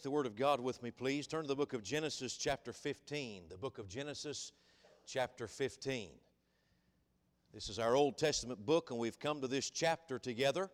the Word of God with me, please. Turn to the book of Genesis chapter 15. The book of Genesis chapter 15. This is our Old Testament book, and we've come to this chapter together.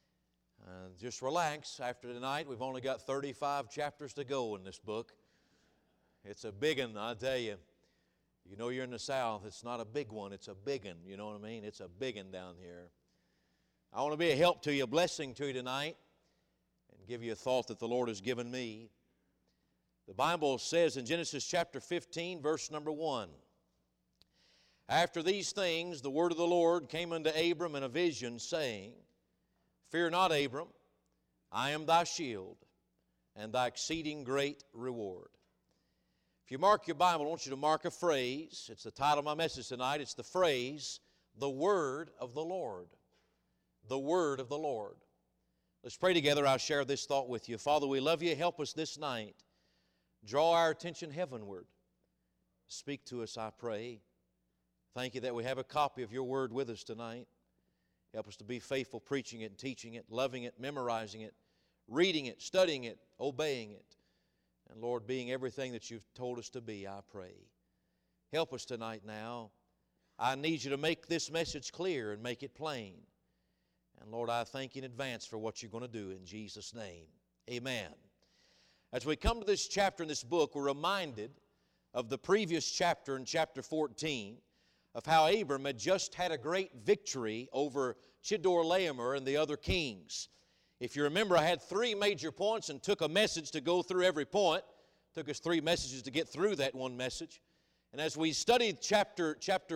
Just relax. After tonight, we've only got 35 chapters to go in this book. It's a big one, I tell you. You know you're in the South. It's not a big one. It's a big one. You know what I mean? It's a big one down here. I want to be a help to you, a blessing to you tonight, and give you a thought that the Lord has given me. The Bible says in Genesis chapter 15, verse number 1, "After these things, the word of the Lord came unto Abram in a vision, saying, Fear not, Abram, I am thy shield, and thy exceeding great reward." If you mark your Bible, I want you to mark a phrase. It's the title of my message tonight. It's the phrase, the word of the Lord. The word of the Lord. Let's pray together. I'll share this thought with you. Father, we love you. Help us this night. Draw our attention heavenward. Speak to us, I pray. Thank you that we have a copy of your word with us tonight. Help us to be faithful preaching it, teaching it, loving it, memorizing it, reading it, studying it, obeying it. And Lord, being everything that you've told us to be, I pray. Help us tonight now. I need you to make this message clear and make it plain. And Lord, I thank you in advance for what you're going to do in Jesus' name. Amen. As we come to this chapter in this book, we're reminded of the previous chapter in chapter 14 of how Abram had just had a great victory over Chedorlaomer and the other kings. If you remember, I had 3 major points and took a message to go through every point. It took us 3 messages to get through that one message. And as we studied chapter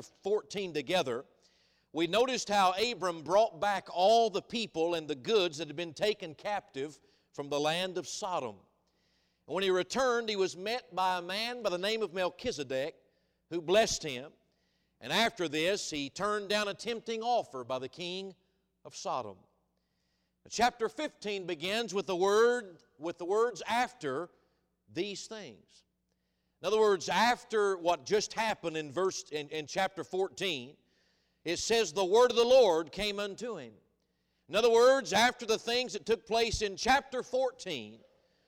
14 together, we noticed how Abram brought back all the people and the goods that had been taken captive from the land of Sodom. And when he returned, he was met by a man by the name of Melchizedek who blessed him. And after this, he turned down a tempting offer by the king of Sodom. Chapter 15 begins with the words "after these things." In other words, after what just happened in chapter 14, it says the word of the Lord came unto him. In other words, after the things that took place in chapter 14,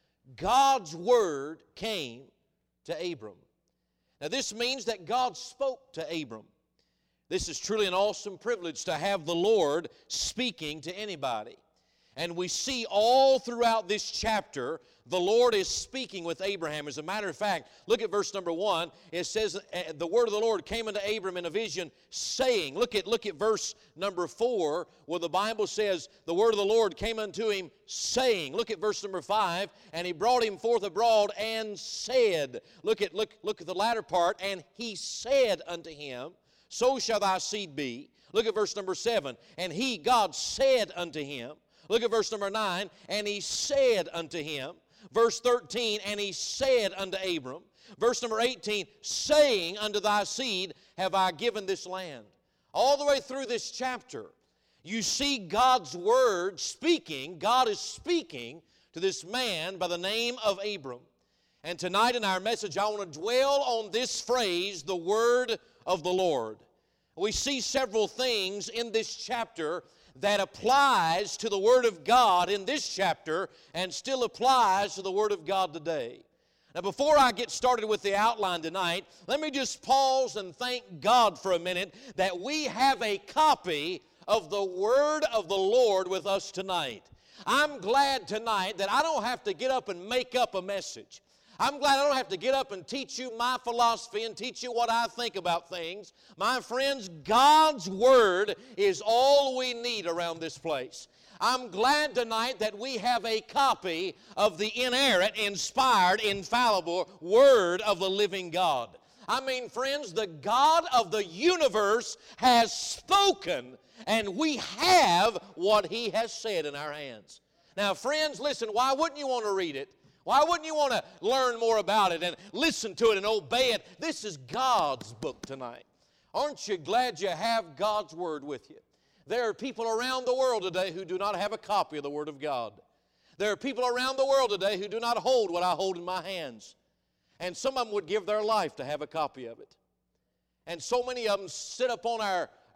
God's word came to Abram. Now this means that God spoke to Abram. This is truly an awesome privilege to have the Lord speaking to anybody. And we see all throughout this chapter, the Lord is speaking with Abraham. As a matter of fact, look at verse number 1. It says, the word of the Lord came unto Abram in a vision, saying. Look at verse number 4, where the Bible says, the word of the Lord came unto him, saying. Look at verse number 5, and he brought him forth abroad and said. Look at the latter part, and he said unto him, So shall thy seed be. Look at verse number 7, and he, God, said unto him. Look at verse number 9, and he said unto him. Verse 13, and he said unto Abram. Verse number 18, saying unto thy seed have I given this land. All the way through this chapter, you see God's word speaking. God is speaking to this man by the name of Abram. And tonight in our message, I want to dwell on this phrase, the word of the Lord. We see several things in this chapter that applies to the Word of God in this chapter and still applies to the Word of God today. Now, before I get started with the outline tonight, let me just pause and thank God for a minute that we have a copy of the Word of the Lord with us tonight. I'm glad tonight that I don't have to get up and make up a message. I'm glad I don't have to get up and teach you my philosophy and teach you what I think about things. My friends, God's Word is all we need around this place. I'm glad tonight that we have a copy of the inerrant, inspired, infallible Word of the living God. I mean, friends, the God of the universe has spoken, and we have what He has said in our hands. Now, friends, listen, why wouldn't you want to read it? Why wouldn't you want to learn more about it and listen to it and obey it? This is God's book tonight. Aren't you glad you have God's Word with you? There are people around the world today who do not have a copy of the Word of God. There are people around the world today who do not hold what I hold in my hands. And some of them would give their life to have a copy of it. And so many of them sit up on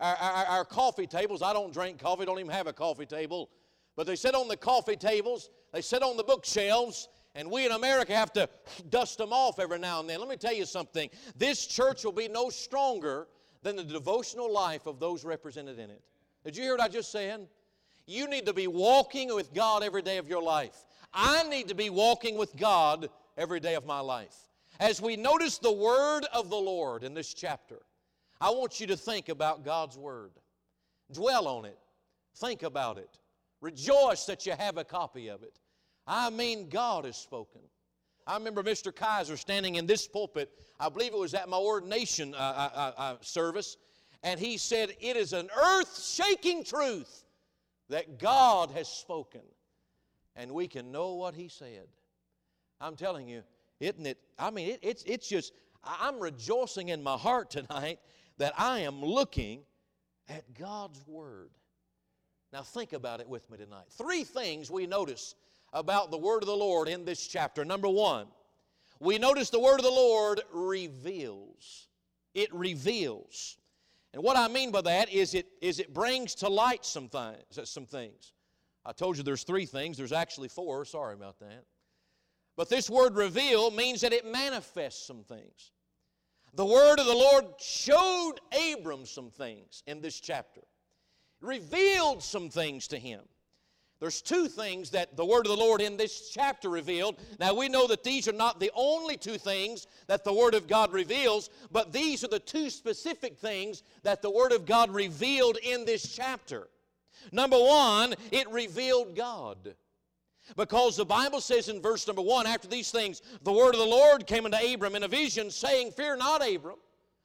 our coffee tables. I don't drink coffee, don't even have a coffee table. But they sit on the coffee tables, they sit on the bookshelves, And we in America have to dust them off every now and then. Let me tell you something. This church will be no stronger than the devotional life of those represented in it. Did you hear what I just said? You need to be walking with God every day of your life. I need to be walking with God every day of my life. As we notice the word of the Lord in this chapter, I want you to think about God's word. Dwell on it. Think about it. Rejoice that you have a copy of it. I mean, God has spoken. I remember Mr. Kaiser standing in this pulpit, I believe it was at my ordination service, and he said, it is an earth-shaking truth that God has spoken, and we can know what He said. I'm telling you, isn't it? I mean, it's just, I'm rejoicing in my heart tonight that I am looking at God's Word. Now think about it with me tonight. 3 things we notice about the Word of the Lord in this chapter. Number 1, we notice the Word of the Lord reveals. It reveals. And what I mean by that is it brings to light some things. I told you there's 3 things. There's actually 4. Sorry about that. But this word reveal means that it manifests some things. The Word of the Lord showed Abram some things in this chapter. It revealed some things to him. There's 2 things that the Word of the Lord in this chapter revealed. Now we know that these are not the only 2 things that the Word of God reveals, but these are the 2 specific things that the Word of God revealed in this chapter. Number 1, it revealed God. Because the Bible says in verse number 1, after these things, the word of the Lord came unto Abram in a vision, saying, Fear not, Abram,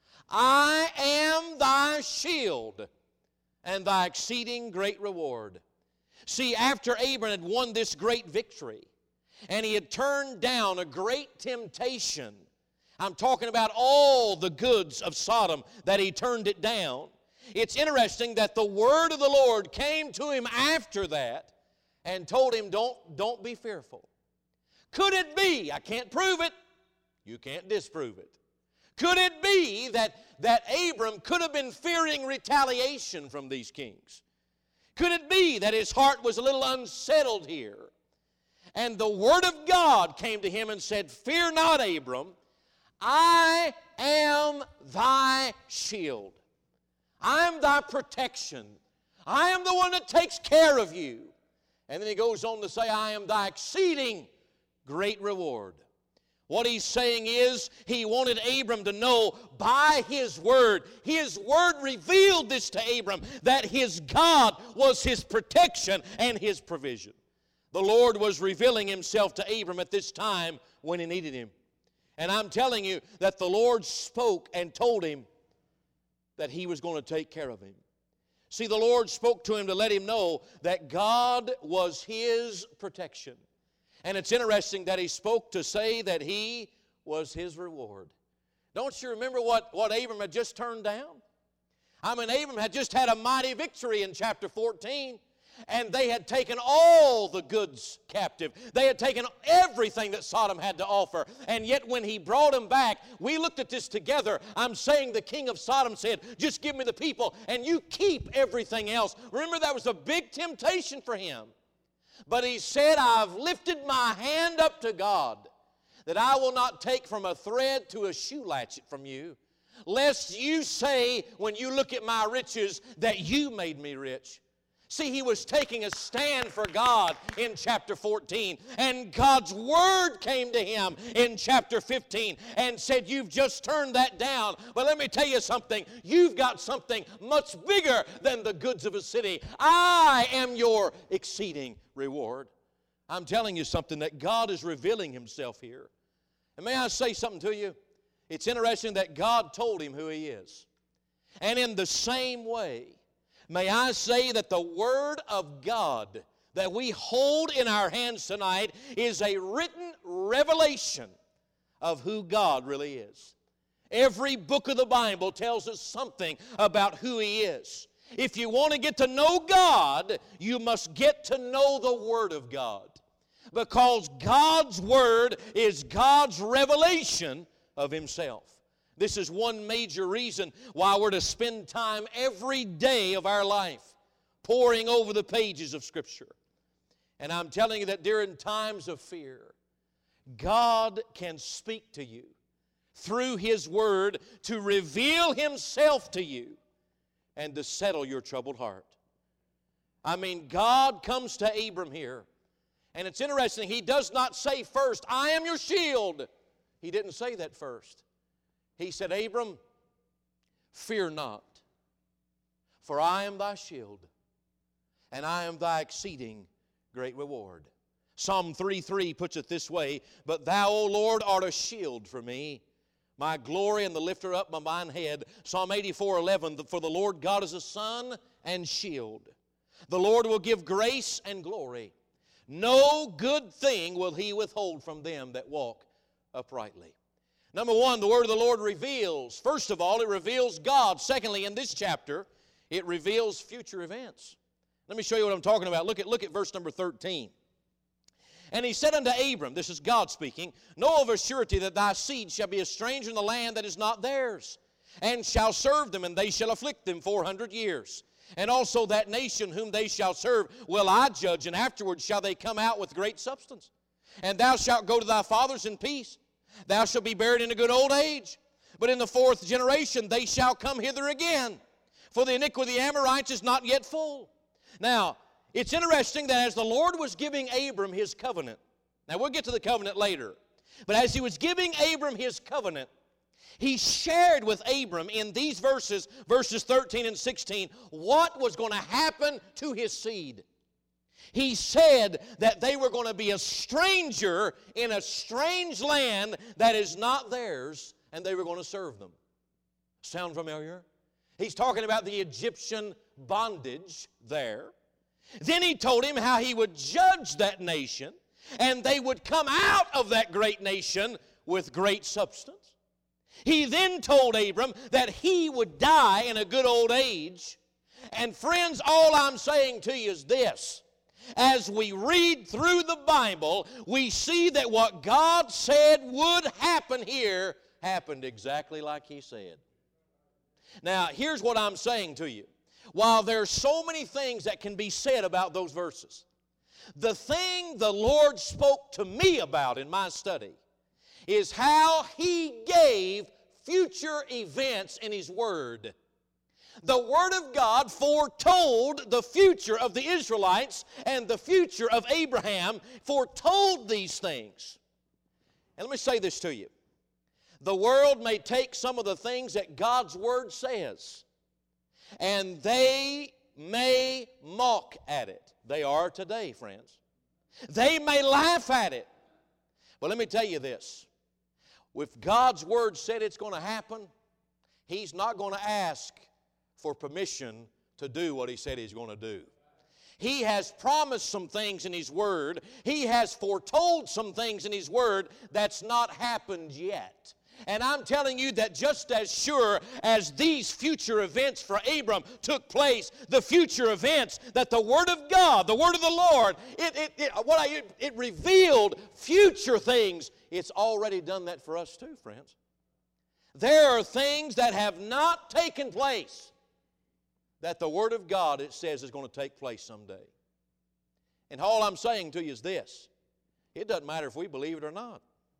I am thy shield and thy exceeding great reward. See, after Abram had won this great victory, and he had turned down a great temptation, I'm talking about all the goods of Sodom, that he turned it down. It's interesting that the word of the Lord came to him after that, and told him, don't be fearful. Could it be, I can't prove it, you can't disprove it. Could it be that Abram could have been fearing retaliation from these kings? Could it be that his heart was a little unsettled here? And the word of God came to him and said, Fear not, Abram, I am thy shield. I am thy protection. I am the one that takes care of you. And then he goes on to say, I am thy exceeding great reward. What he's saying is, he wanted Abram to know by his word. His word revealed this to Abram, that his God was his protection and his provision. The Lord was revealing himself to Abram at this time when he needed him. And I'm telling you that the Lord spoke and told him that he was going to take care of him. See, the Lord spoke to him to let him know that God was his protection. And it's interesting that he spoke to say that he was his reward. Don't you remember what Abram had just turned down? I mean, Abram had just had a mighty victory in chapter 14. And they had taken all the goods captive. They had taken everything that Sodom had to offer. And yet when he brought them back, we looked at this together. I'm saying the king of Sodom said, just give me the people and you keep everything else. Remember, that was a big temptation for him. But he said, I've lifted my hand up to God, that I will not take from a thread to a shoe latchet from you, lest you say, when you look at my riches, that you made me rich. See, he was taking a stand for God in chapter 14. And God's word came to him in chapter 15 and said, you've just turned that down. But let me tell you something. You've got something much bigger than the goods of a city. I am your exceeding reward. I'm telling you something, that God is revealing himself here. And may I say something to you? It's interesting that God told him who he is. And in the same way, may I say that the Word of God that we hold in our hands tonight is a written revelation of who God really is. Every book of the Bible tells us something about who He is. If you want to get to know God, you must get to know the Word of God. Because God's Word is God's revelation of Himself. This is one major reason why we're to spend time every day of our life poring over the pages of Scripture. And I'm telling you that during times of fear, God can speak to you through His Word to reveal Himself to you and to settle your troubled heart. I mean, God comes to Abram here. And it's interesting, He does not say first, I am your shield. He didn't say that first. He said, Abram, fear not, for I am thy shield, and I am thy exceeding great reward. Psalm 3:3 puts it this way, but thou, O Lord, art a shield for me, my glory and the lifter up of mine head. Psalm 84:11, for the Lord God is a sun and shield. The Lord will give grace and glory. No good thing will He withhold from them that walk uprightly. Number one, the word of the Lord reveals. First of all, it reveals God. Secondly, in this chapter, it reveals future events. Let me show you what I'm talking about. Look at verse number 13. And He said unto Abram, this is God speaking, know of a surety that thy seed shall be a stranger in the land that is not theirs, and shall serve them, and they shall afflict them 400 years. And also that nation whom they shall serve will I judge, and afterwards shall they come out with great substance. And thou shalt go to thy fathers in peace. Thou shalt be buried in a good old age. But in the fourth generation they shall come hither again. For the iniquity of the Amorites is not yet full. Now, it's interesting that as the Lord was giving Abram His covenant, now we'll get to the covenant later, but as He was giving Abram His covenant, He shared with Abram in these verses 13 and 16, what was going to happen to his seed. He said that they were going to be a stranger in a strange land that is not theirs, and they were going to serve them. Sound familiar? He's talking about the Egyptian bondage there. Then He told him how He would judge that nation, and they would come out of that great nation with great substance. He then told Abram that he would die in a good old age. And friends, all I'm saying to you is this. As we read through the Bible, we see that what God said would happen here happened exactly like He said. Now, here's what I'm saying to you. While there's so many things that can be said about those verses, the thing the Lord spoke to me about in my study is how He gave future events in His Word. The Word of God foretold the future of the Israelites and the future of Abraham, foretold these things. And let me say this to you. The world may take some of the things that God's Word says, and they may mock at it. They are today, friends. They may laugh at it. But let me tell you this. If God's Word said it's going to happen, He's not going to ask for permission to do what He said He's going to do. He has promised some things in His Word. He has foretold some things in His Word that's not happened yet. And I'm telling you that just as sure as these future events for Abram took place, the future events that the Word of God, the Word of the Lord, it revealed future things. It's already done that for us too, friends. There are things that have not taken place that the Word of God, it says, is going to take place someday. And all I'm saying to you is this. It doesn't matter if we believe it or not.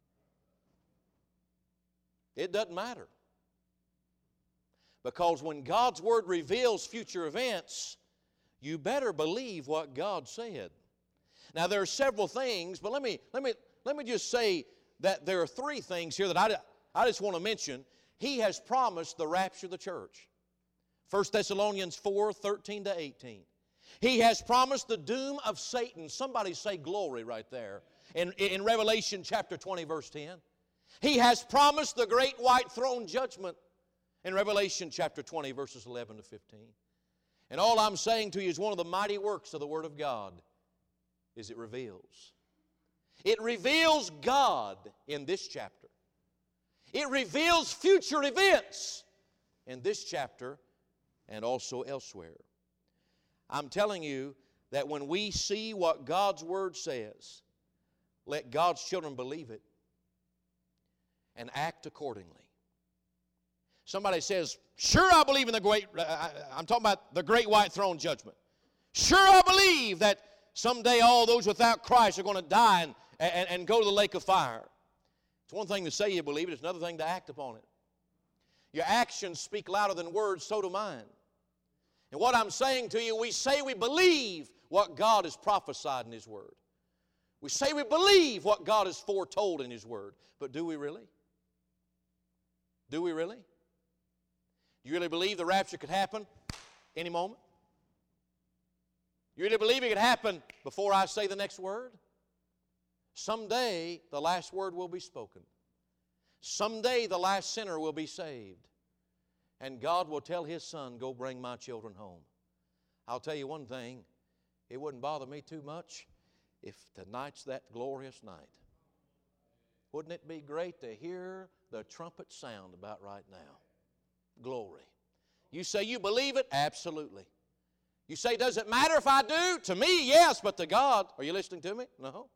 It doesn't matter. Because when God's Word reveals future events, you better believe what God said. Now there are several things, but let me just say that there are three things here that I just want to mention. He has promised the rapture of the church. 1 Thessalonians 4:13-18. He has promised the doom of Satan. Somebody say glory right there. In Revelation chapter 20, verse 10. He has promised the great white throne judgment in Revelation chapter 20, verses 11-15. And all I'm saying to you is one of the mighty works of the Word of God is it reveals. It reveals God in this chapter. It reveals future events in this chapter and also elsewhere. I'm telling you that when we see what God's Word says, let God's children believe it and act accordingly. Somebody says, sure I believe in the great, I'm talking about the great white throne judgment. Sure I believe that someday all those without Christ are going to die and go to the lake of fire. It's one thing to say you believe it, it's another thing to act upon it. Your actions speak louder than words, so do mine. And what I'm saying to you, we say we believe what God has prophesied in His Word. We say we believe what God has foretold in His Word. But do we really? Do we really? Do you really believe the rapture could happen any moment? You really believe it could happen before I say the next word? Someday the last word will be spoken. Someday the last sinner will be saved. And God will tell His Son, go bring my children home. I'll tell you one thing, it wouldn't bother me too much if tonight's that glorious night. Wouldn't it be great to hear the trumpet sound about right now? Glory. You say you believe it? Absolutely. You say, does it matter if I do? To me, yes, but to God, are you listening to me? No.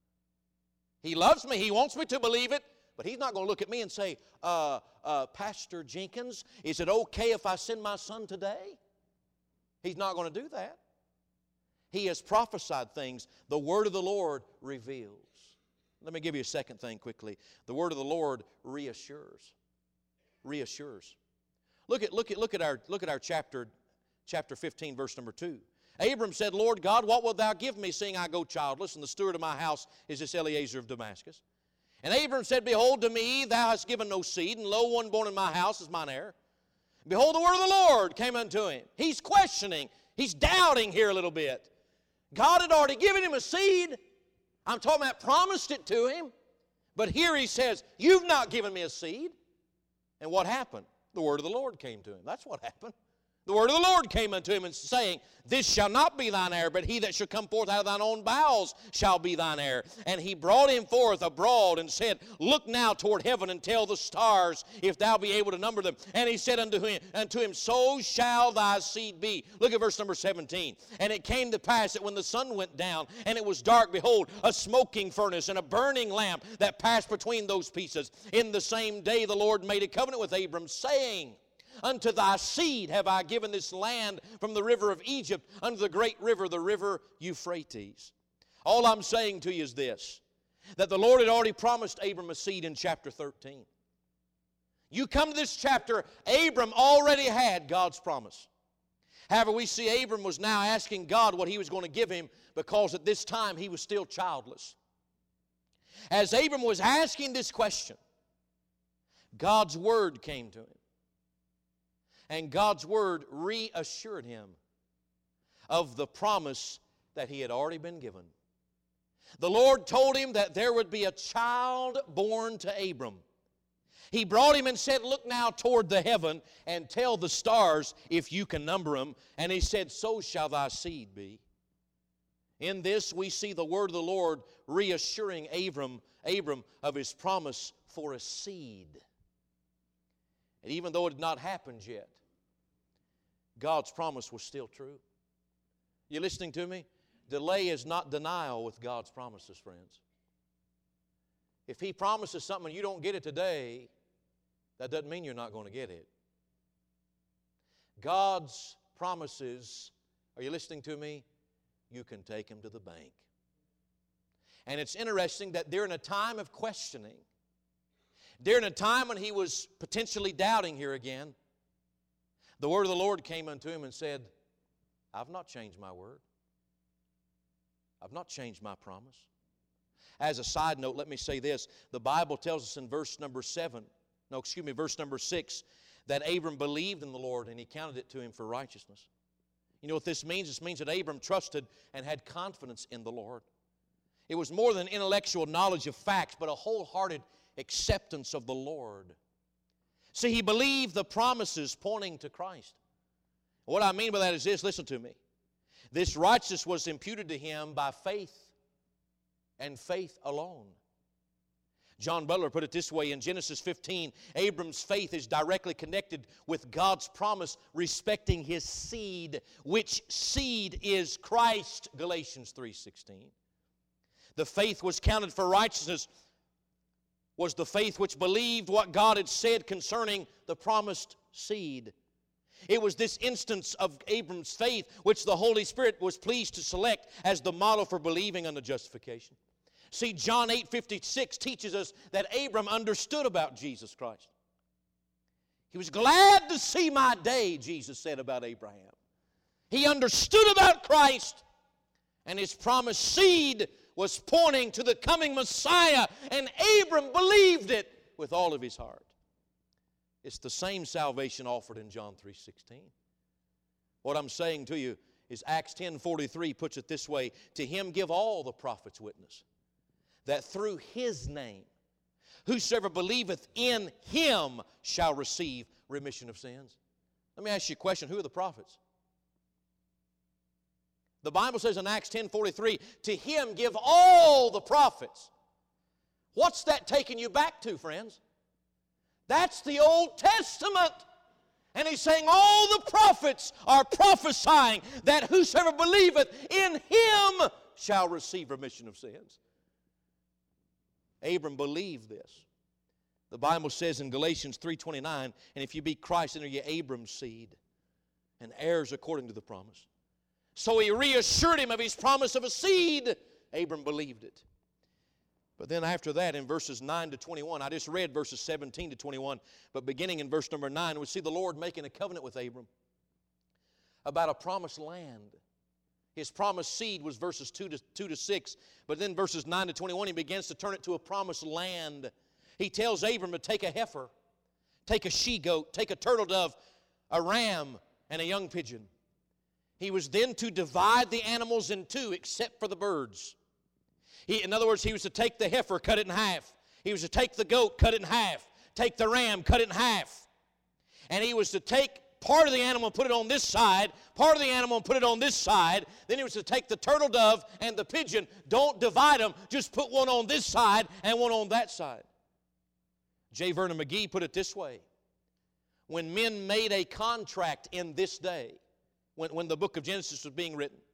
He loves me. He wants me to believe it, but He's not going to look at me and say, Pastor Jenkins, is it okay if I send my son today? He's not going to do that. He has prophesied things the Word of the Lord reveals. Let me give you a second thing quickly. The Word of the Lord reassures. Reassures. Look at our chapter 15, verse number 2. Abram said, Lord God, what wilt thou give me, seeing I go childless, and the steward of my house is this Eliezer of Damascus? And Abram said, Behold, to me thou hast given no seed, and lo, one born in my house is mine heir. Behold, the word of the Lord came unto him. He's questioning. He's doubting here a little bit. God had already given him a seed. I'm talking about promised it to him. But here he says, you've not given me a seed. And what happened? The word of the Lord came to him. That's what happened. The word of the Lord came unto him and saying, This shall not be thine heir, but he that shall come forth out of thine own bowels shall be thine heir. And he brought him forth abroad and said, Look now toward heaven and tell the stars, if thou be able to number them. And he said unto him, So shall thy seed be. Look at verse number 17. And it came to pass that when the sun went down and it was dark, behold, a smoking furnace and a burning lamp that passed between those pieces. In the same day the Lord made a covenant with Abram, saying, Unto thy seed have I given this land from the river of Egypt unto the great river, the river Euphrates. All I'm saying to you is this, that the Lord had already promised Abram a seed in chapter 13. You come to this chapter, Abram already had God's promise. However, we see Abram was now asking God what He was going to give him, because at this time he was still childless. As Abram was asking this question, God's word came to him. And God's word reassured him of the promise that he had already been given. The Lord told him that there would be a child born to Abram. He brought him and said, Look now toward the heaven and tell the stars if you can number them. And he said, So shall thy seed be. In this we see the word of the Lord reassuring Abram of his promise for a seed. And even though it had not happened yet, God's promise was still true. You listening to me? Delay is not denial with God's promises, friends. If He promises something and you don't get it today, that doesn't mean you're not going to get it. God's promises, are you listening to me? You can take them to the bank. And it's interesting that during a time of questioning, during a time when he was potentially doubting here again, the word of the Lord came unto him and said, I've not changed my word. I've not changed my promise. As a side note, let me say this. The Bible tells us in verse number 6, that Abram believed in the Lord and He counted it to him for righteousness. You know what this means? This means that Abram trusted and had confidence in the Lord. It was more than intellectual knowledge of facts, but a wholehearted acceptance of the Lord. See, he believed the promises pointing to Christ. What I mean by that is this, listen to me. This righteousness was imputed to him by faith and faith alone. John Butler put it this way in Genesis 15, Abram's faith is directly connected with God's promise respecting his seed, which seed is Christ, Galatians 3:16. The faith was counted for righteousness was the faith which believed what God had said concerning the promised seed. It was this instance of Abram's faith which the Holy Spirit was pleased to select as the model for believing unto justification. See, John 8:56 teaches us that Abram understood about Jesus Christ. He was glad to see my day, Jesus said about Abraham. He understood about Christ, and his promised seed was pointing to the coming Messiah, and Abram believed it with all of his heart. It's the same salvation offered in John 3:16. What I'm saying to you is Acts 10:43 puts it this way, to him give all the prophets witness, that through his name, whosoever believeth in him shall receive remission of sins. Let me ask you a question, who are the prophets? The Bible says in Acts 10:43, to him give all the prophets. What's that taking you back to, friends? That's the Old Testament. And he's saying all the prophets are prophesying that whosoever believeth in him shall receive remission of sins. Abram believed this. The Bible says in Galatians 3:29, and if you be Christ, then are ye Abram's seed, and heirs according to the promise. So he reassured him of his promise of a seed. Abram believed it. But then after that, in verses 9 to 21, I just read verses 17 to 21, but beginning in verse number 9, we see the Lord making a covenant with Abram about a promised land. His promised seed was verses 2 to 6, but then verses 9 to 21, he begins to turn it to a promised land. He tells Abram to take a heifer, take a she-goat, take a turtle dove, a ram, and a young pigeon. He was then to divide the animals in two, except for the birds. In other words, he was to take the heifer, cut it in half. He was to take the goat, cut it in half. Take the ram, cut it in half. And he was to take part of the animal and put it on this side, part of the animal and put it on this side. Then he was to take the turtle dove and the pigeon. Don't divide them, just put one on this side and one on that side. J. Vernon McGee put it this way. When men made a contract in this day, when the book of Genesis was being written,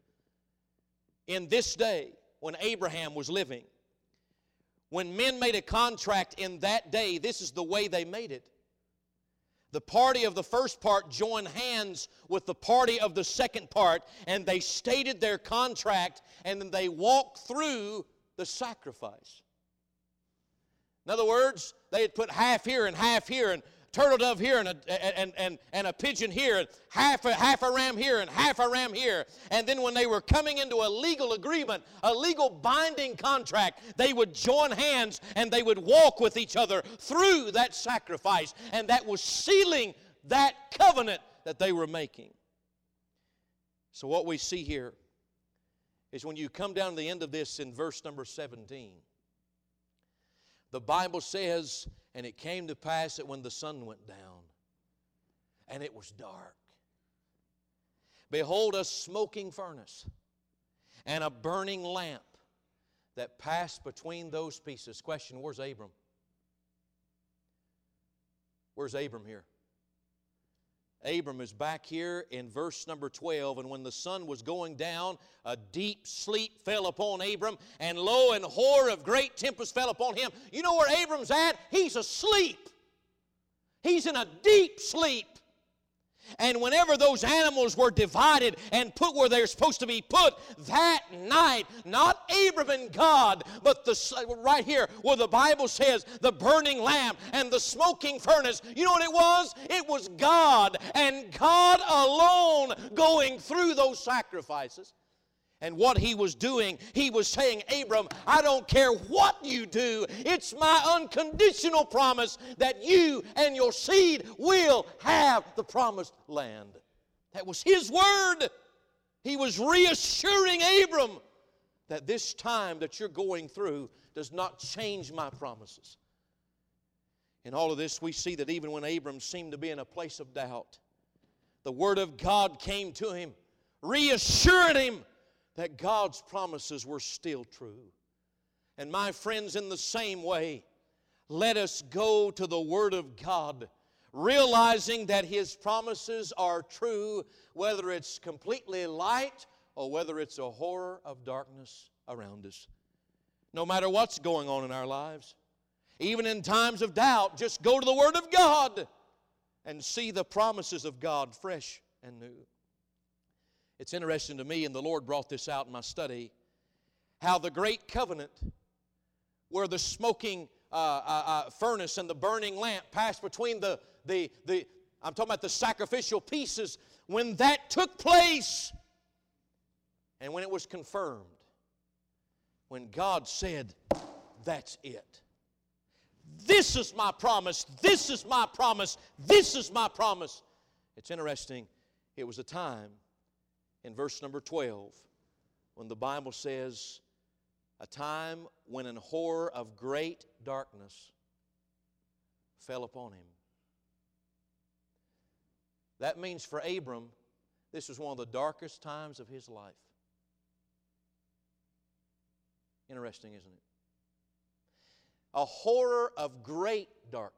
in this day, when Abraham was living, when men made a contract in that day, this is the way they made it. The party of the first part joined hands with the party of the second part, and they stated their contract, and then they walked through the sacrifice. In other words, they had put half here, and turtle dove here, and a pigeon here, and half a ram here, and half a ram here. And then when they were coming into a legal agreement, a legal binding contract, they would join hands and they would walk with each other through that sacrifice. And that was sealing that covenant that they were making. So what we see here is when you come down to the end of this in verse number 17, the Bible says, and it came to pass that when the sun went down, and it was dark, behold, a smoking furnace and a burning lamp that passed between those pieces. Question, where's Abram? Where's Abram here? Abram is back here in verse number 12, and when the sun was going down, a deep sleep fell upon Abram, and lo, an horror of great tempest fell upon him. You know where Abram's at? He's asleep. He's in a deep sleep. And whenever those animals were divided and put where they're supposed to be put, that night, not Abram and God, but right here where the Bible says the burning lamp and the smoking furnace, you know what it was? It was God, and God alone going through those sacrifices. And what he was doing, he was saying, Abram, I don't care what you do. It's my unconditional promise that you and your seed will have the promised land. That was his word. He was reassuring Abram that this time that you're going through does not change my promises. In all of this, we see that even when Abram seemed to be in a place of doubt, the word of God came to him, reassured him that God's promises were still true. And my friends, in the same way, let us go to the Word of God, realizing that His promises are true, whether it's completely light or whether it's a horror of darkness around us. No matter what's going on in our lives, even in times of doubt, just go to the Word of God and see the promises of God fresh and new. It's interesting to me, and the Lord brought this out in my study, how the great covenant where the smoking furnace and the burning lamp passed between I'm talking about the sacrificial pieces, when that took place and when it was confirmed, when God said, that's it. This is my promise. This is my promise. This is my promise. It's interesting. It was a time in verse number 12 when the Bible says, a time when an horror of great darkness fell upon him. That means for Abram, this was one of the darkest times of his life. Interesting, isn't it? A horror of great darkness.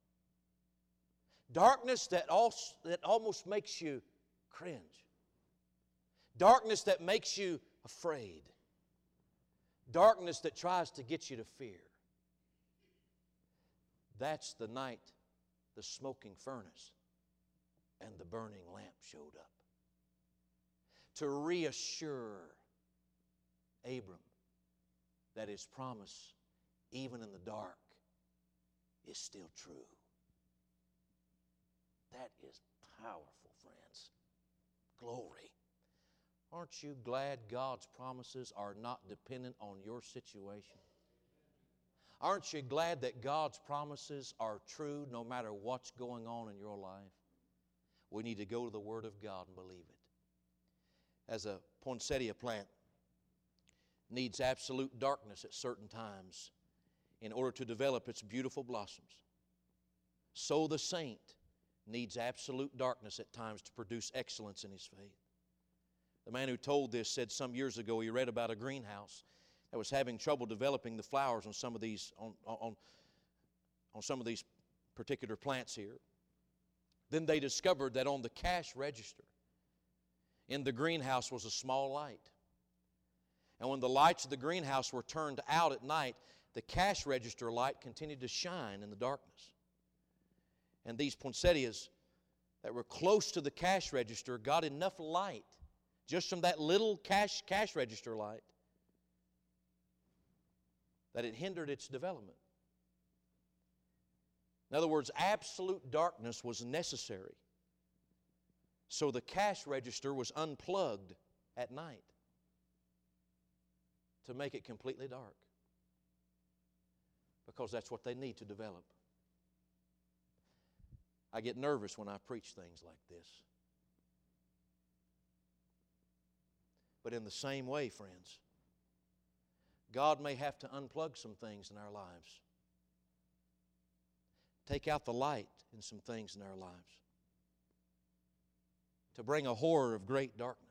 Darkness that almost makes you cringe. Darkness that makes you afraid. Darkness that tries to get you to fear. That's the night the smoking furnace and the burning lamp showed up. To reassure Abram that his promise, even in the dark, is still true. That is powerful, friends. Glory. Aren't you glad God's promises are not dependent on your situation? Aren't you glad that God's promises are true no matter what's going on in your life? We need to go to the Word of God and believe it. As a poinsettia plant needs absolute darkness at certain times in order to develop its beautiful blossoms, so the saint needs absolute darkness at times to produce excellence in his faith. The man who told this said some years ago he read about a greenhouse that was having trouble developing the flowers on some of these on some of these particular plants here. Then they discovered that on the cash register in the greenhouse was a small light. And when the lights of the greenhouse were turned out at night, the cash register light continued to shine in the darkness. And these poinsettias that were close to the cash register got enough light just from that little cash register light that it hindered its development. In other words, absolute darkness was necessary. So the cash register was unplugged at night to make it completely dark, because that's what they need to develop. I get nervous when I preach things like this. But in the same way, friends, God may have to unplug some things in our lives. Take out the light in some things in our lives to bring a horror of great darkness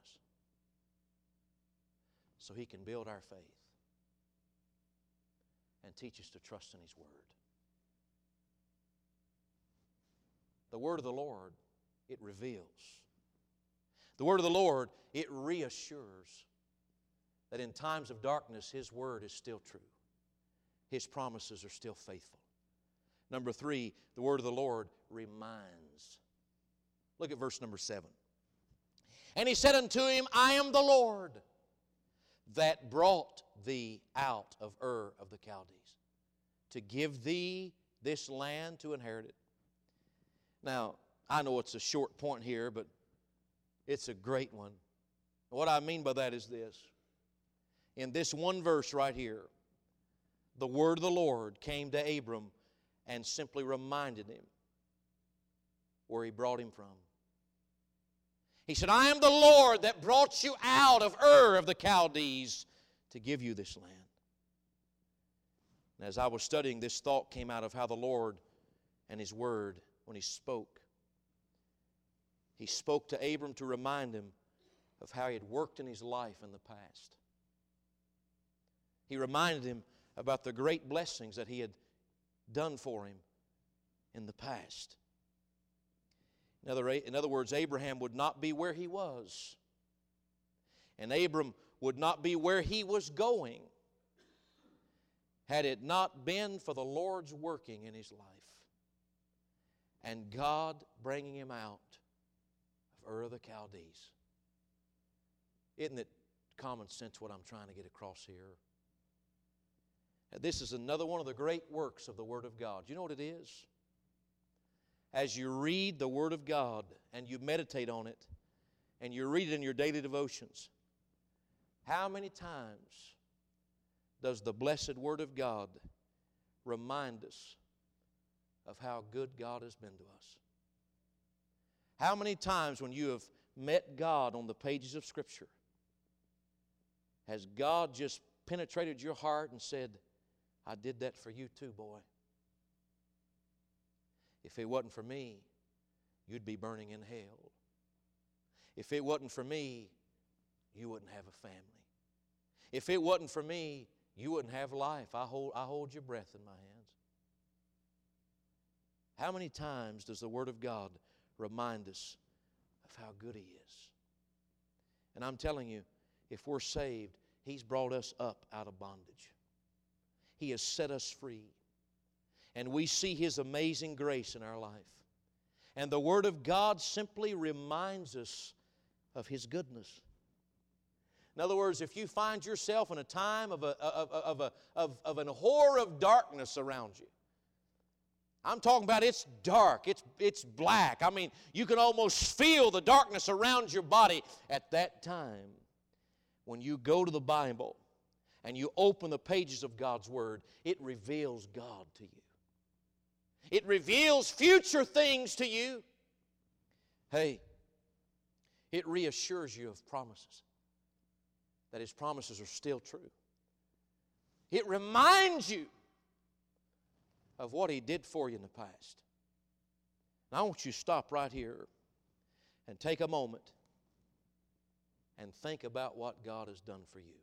so He can build our faith and teach us to trust in His Word. The Word of the Lord, it reveals. The Word of the Lord, it reassures that in times of darkness, His Word is still true. His promises are still faithful. Number 3, the Word of the Lord reminds. Look at verse number 7. And He said unto him, I am the Lord that brought thee out of Ur of the Chaldees, to give thee this land to inherit it. Now, I know it's a short point here, but it's a great one. What I mean by that is this. In this one verse right here, the word of the Lord came to Abram and simply reminded him where He brought him from. He said, I am the Lord that brought you out of Ur of the Chaldees to give you this land. And as I was studying, this thought came out of how the Lord and His Word, when He spoke to Abram to remind him of how He had worked in his life in the past. He reminded him about the great blessings that He had done for him in the past. In other words, Abraham would not be where he was, and Abram would not be where he was going had it not been for the Lord's working in his life and God bringing him out of Ur of the Chaldees. Isn't it common sense what I'm trying to get across here? This is another one of the great works of the Word of God. You know what it is? As you read the Word of God and you meditate on it and you read it in your daily devotions, how many times does the blessed Word of God remind us of how good God has been to us? How many times when you have met God on the pages of Scripture, has God just penetrated your heart and said, I did that for you too, boy. If it wasn't for me, you'd be burning in hell. If it wasn't for me, you wouldn't have a family. If it wasn't for me, you wouldn't have life. I hold your breath in my hands. How many times does the Word of God remind us of how good He is? And I'm telling you, if we're saved, He's brought us up out of bondage. He has set us free. And we see His amazing grace in our life. And the Word of God simply reminds us of His goodness. In other words, if you find yourself in a time of an horror of darkness around you, I'm talking about it's dark, it's black. I mean, you can almost feel the darkness around your body. At that time, when you go to the Bible and you open the pages of God's Word, it reveals God to you. It reveals future things to you. Hey, it reassures you of promises, that His promises are still true. It reminds you of what He did for you in the past. Now I want you to stop right here and take a moment and think about what God has done for you.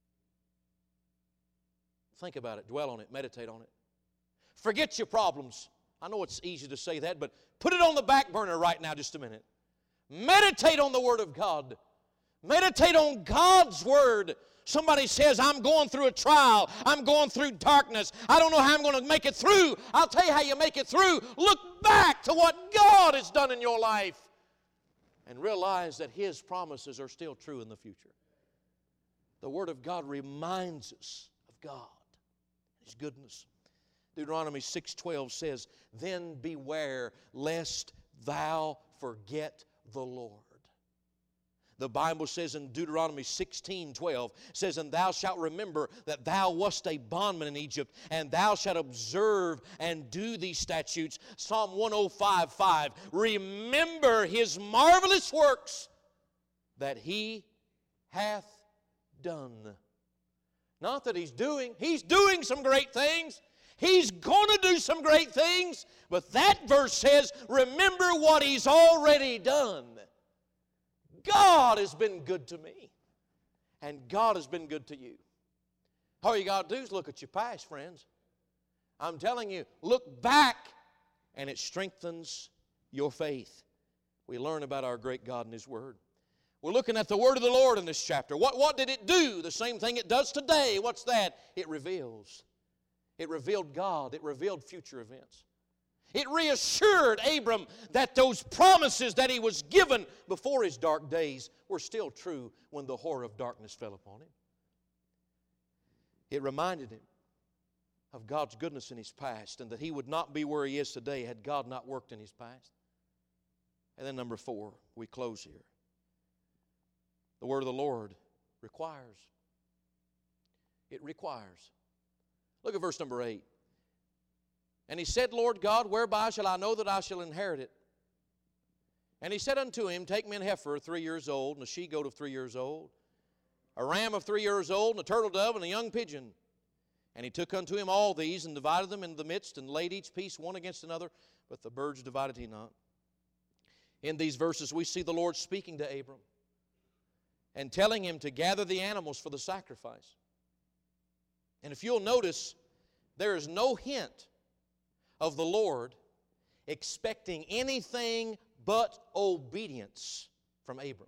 Think about it, dwell on it, meditate on it. Forget your problems. I know it's easy to say that, but put it on the back burner right now just a minute. Meditate on the Word of God. Meditate on God's Word. Somebody says, I'm going through a trial. I'm going through darkness. I don't know how I'm going to make it through. I'll tell you how you make it through. Look back to what God has done in your life and realize that His promises are still true in the future. The Word of God reminds us of God, His goodness. Deuteronomy 6:12 says, then beware lest thou forget the Lord. The Bible says in Deuteronomy 16:12, says, and thou shalt remember that thou wast a bondman in Egypt, and thou shalt observe and do these statutes. Psalm 105:5, remember His marvelous works that He hath done. Not that He's doing some great things. He's going to do some great things, but that verse says, remember what He's already done. God has been good to me, and God has been good to you. All you got to do is look at your past, friends. I'm telling you, look back, and it strengthens your faith. We learn about our great God and His Word. We're looking at the Word of the Lord in this chapter. What did it do? The same thing it does today. What's that? It reveals. It revealed God. It revealed future events. It reassured Abram that those promises that he was given before his dark days were still true when the horror of darkness fell upon him. It reminded him of God's goodness in his past and that he would not be where he is today had God not worked in his past. And then number 4, we close here. The word of the Lord requires. It requires. Look at verse number 8. And he said, Lord God, whereby shall I know that I shall inherit it? And he said unto him, take me an heifer 3 years old, and a she-goat of 3 years old, a ram of 3 years old, and a turtle dove, and a young pigeon. And he took unto him all these, and divided them in the midst, and laid each piece one against another, but the birds divided he not. In these verses we see the Lord speaking to Abram and telling him to gather the animals for the sacrifice. And if you'll notice, there is no hint of the Lord expecting anything but obedience from Abram.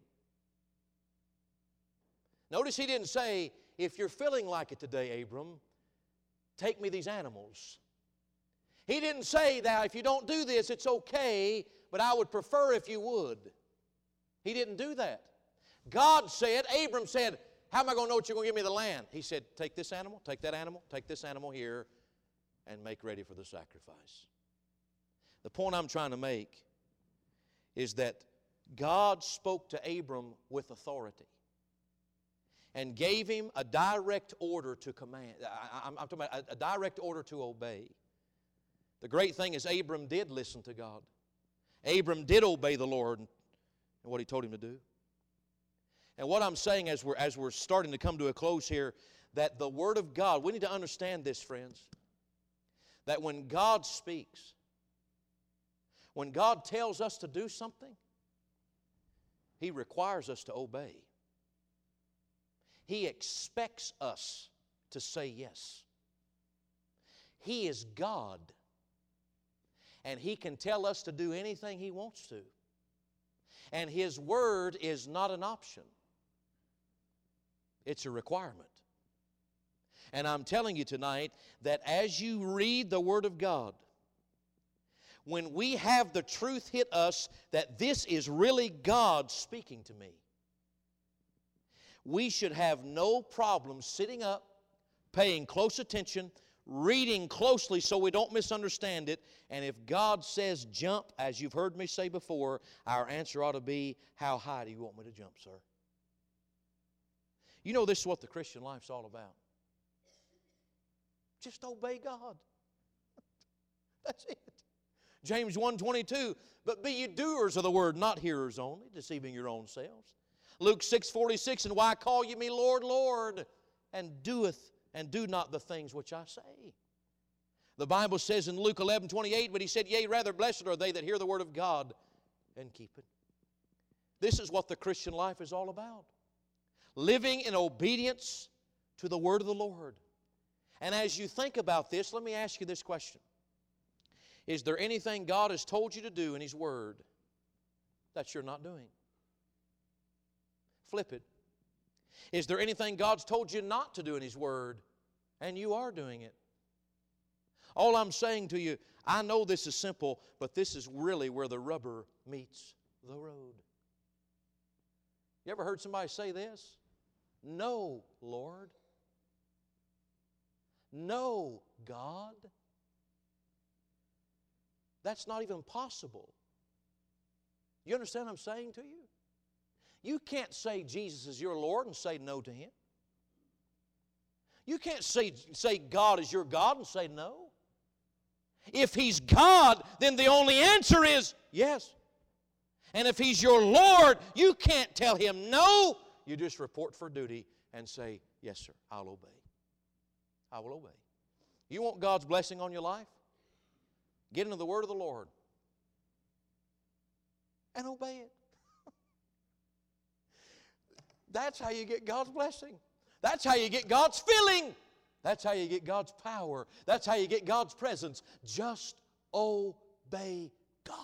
Notice he didn't say, if you're feeling like it today, Abram, take me these animals. He didn't say that if you don't do this, it's okay, but I would prefer if you would. He didn't do that. God said, Abram said, How am I going to know that you're going to give me the land? He said, take this animal, take that animal, take this animal here, and make ready for the sacrifice. The point I'm trying to make is that God spoke to Abram with authority and gave him a direct order to command. I'm talking about a direct order to obey. The great thing is Abram did listen to God. Abram did obey the Lord and what He told him to do. And what I'm saying as we're starting to come to a close here, that the Word of God, we need to understand this, friends, that when God speaks, when God tells us to do something, He requires us to obey. He expects us to say yes. He is God, and He can tell us to do anything He wants to. And His Word is not an option. It's a requirement. And I'm telling you tonight that as you read the Word of God, when we have the truth hit us that this is really God speaking to me, we should have no problem sitting up, paying close attention, reading closely so we don't misunderstand it. And if God says jump, as you've heard me say before, our answer ought to be, how high do you want me to jump, sir? You know, this is what the Christian life's all about. Just obey God. That's it. James 1:22, but be ye doers of the word, not hearers only, deceiving your own selves. Luke 6:46, and why call ye me Lord, Lord, and do not the things which I say? The Bible says in Luke 11:28, but He said, yea, rather blessed are they that hear the word of God and keep it. This is what the Christian life is all about. Living in obedience to the word of the Lord. And as you think about this, let me ask you this question. Is there anything God has told you to do in His Word that you're not doing? Flip it. Is there anything God's told you not to do in His Word and you are doing it? All I'm saying to you, I know this is simple, but this is really where the rubber meets the road. You ever heard somebody say this? No, Lord. No, God. That's not even possible. You understand what I'm saying to you? You can't say Jesus is your Lord and say no to Him. You can't say God is your God and say no. If He's God, then the only answer is yes. And if He's your Lord, you can't tell Him no. You just report for duty and say, yes, sir, I'll obey. I will obey. You want God's blessing on your life? Get into the Word of the Lord and obey it. That's how you get God's blessing. That's how you get God's filling. That's how you get God's power. That's how you get God's presence. Just obey God.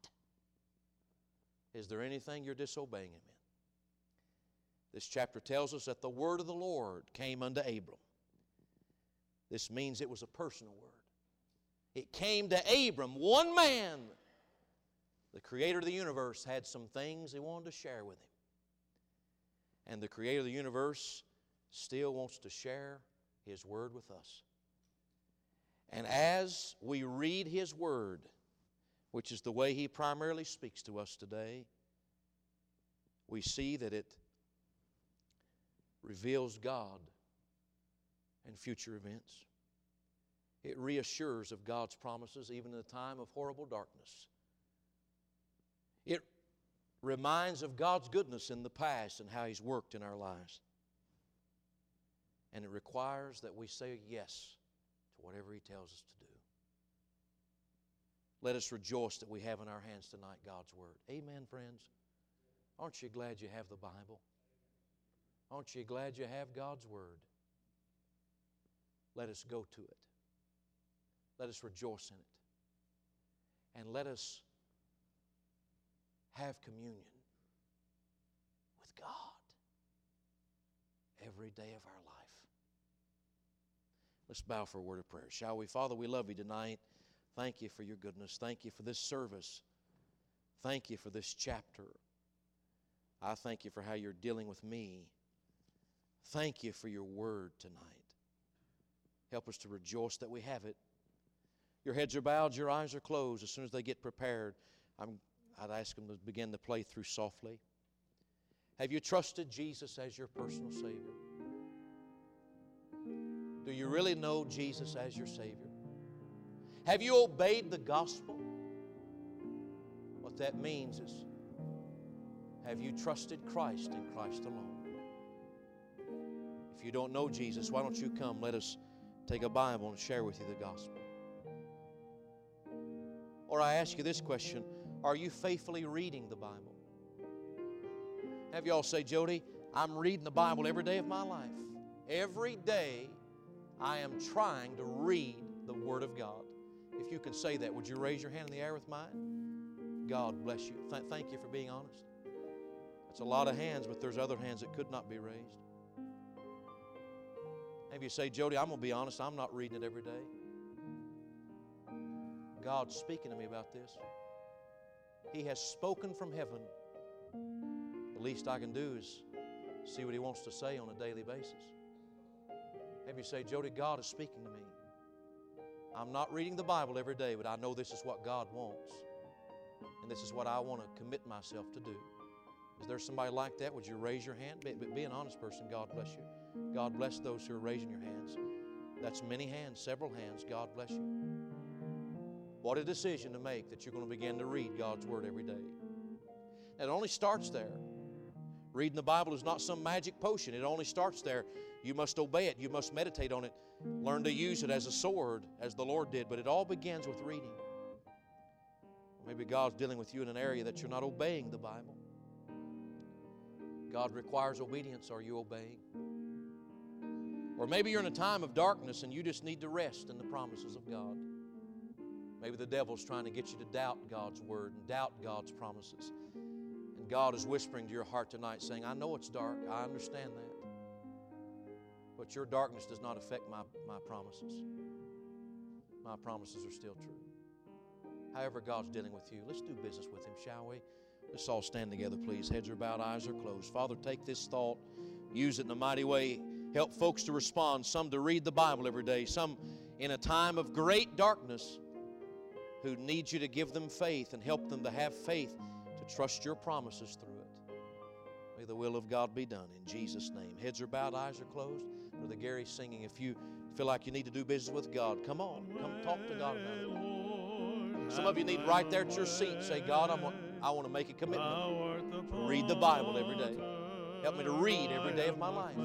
Is there anything you're disobeying Him in? This chapter tells us that the word of the Lord came unto Abram. This means it was a personal word. It came to Abram, one man. The Creator of the universe had some things He wanted to share with him. And the Creator of the universe still wants to share His Word with us. And as we read His Word, which is the way He primarily speaks to us today, we see that it reveals God and future events. It reassures of God's promises even in a time of horrible darkness. It reminds of God's goodness in the past and how He's worked in our lives. And it requires that we say yes to whatever He tells us to do. Let us rejoice that we have in our hands tonight God's Word. Amen, friends. Aren't you glad you have the Bible? Aren't you glad you have God's Word? Let us go to it. Let us rejoice in it. And let us have communion with God every day of our life. Let's bow for a word of prayer, shall we? Father, we love You tonight. Thank You for Your goodness. Thank You for this service. Thank You for this chapter. I thank You for how You're dealing with me Thank you for your word tonight. Help us to rejoice that we have it. Your heads are bowed, your eyes are closed. As soon as they get prepared, I'd ask them to begin to play through softly. Have you trusted Jesus as your personal Savior? Do you really know Jesus as your Savior? Have you obeyed the gospel? What that means is, have you trusted Christ and Christ alone? If you don't know Jesus, why don't you come? Let us take a Bible and share with you the gospel. Or I ask you this question, are you faithfully reading the Bible? Have you all say, Jody, I'm reading the Bible every day of my life. Every day I am trying to read the Word of God. If you can say that, would you raise your hand in the air with mine? God bless you. Thank you for being honest. That's a lot of hands, but there's other hands that could not be raised. Maybe you say, Jody, I'm going to be honest, I'm not reading it every day. God's speaking to me about this. He has spoken from heaven. The least I can do is see what He wants to say on a daily basis. Maybe you say, Jody, God is speaking to me. I'm not reading the Bible every day, but I know this is what God wants. And this is what I want to commit myself to do. Is there somebody like that? Would you raise your hand? Be an honest person. God bless you. God bless those who are raising your hands. That's many hands, several hands. God bless you. What a decision to make that you're going to begin to read God's Word every day. It only starts there. Reading the Bible is not some magic potion. It only starts there. You must obey it. You must meditate on it. Learn to use it as a sword, as the Lord did. But it all begins with reading. Maybe God's dealing with you in an area that you're not obeying the Bible. God requires obedience. Are you obeying? Or maybe you're in a time of darkness and you just need to rest in the promises of God. Maybe the devil's trying to get you to doubt God's Word and doubt God's promises. And God is whispering to your heart tonight saying, I know it's dark. I understand that. But your darkness does not affect my promises. My promises are still true. However God's dealing with you, let's do business with Him, shall we? Let's all stand together, please. Heads are bowed, eyes are closed. Father, take this thought, use it in a mighty way. Help folks to respond, some to read the Bible every day, some in a time of great darkness who need you to give them faith and help them to have faith to trust your promises through it. May the will of God be done in Jesus' name. Heads are bowed, eyes are closed. Brother Gary's singing. If you feel like you need to do business with God, come on. Come talk to God about it. Some of you need right there at your seat say, God, I want to make a commitment to read the Bible every day. Help me to read every day of my life.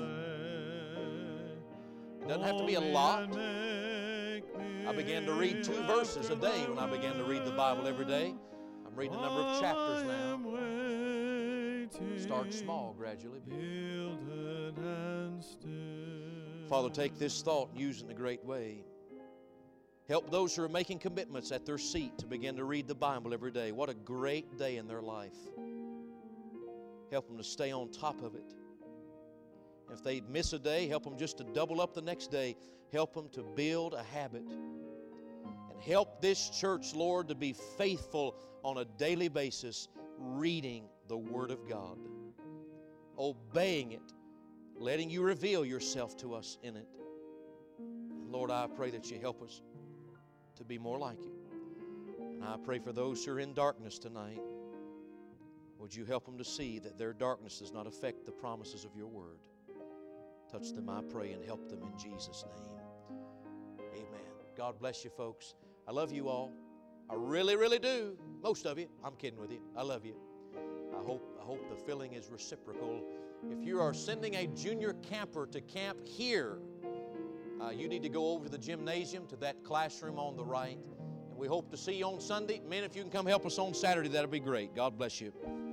It doesn't have to be a lot. I began to read 2 verses a day when I began to read the Bible every day. I'm reading a number of chapters now. Start small, gradually build. Father, take this thought and use it in a great way. Help those who are making commitments at their seat to begin to read the Bible every day. What a great day in their life. Help them to stay on top of it. If they miss a day, help them just to double up the next day. Help them to build a habit. And help this church, Lord, to be faithful on a daily basis, reading the Word of God, obeying it, letting you reveal yourself to us in it. And Lord, I pray that you help us to be more like you. And I pray for those who are in darkness tonight, would you help them to see that their darkness does not affect the promises of your Word. Touch them, I pray, and help them in Jesus' name. Amen. God bless you, folks. I love you all. I really, really do. Most of you. I'm kidding with you. I love you. I hope the feeling is reciprocal. If you are sending a junior camper to camp here, you need to go over to the gymnasium, to that classroom on the right. And we hope to see you on Sunday. Men, if you can come help us on Saturday, that'll be great. God bless you.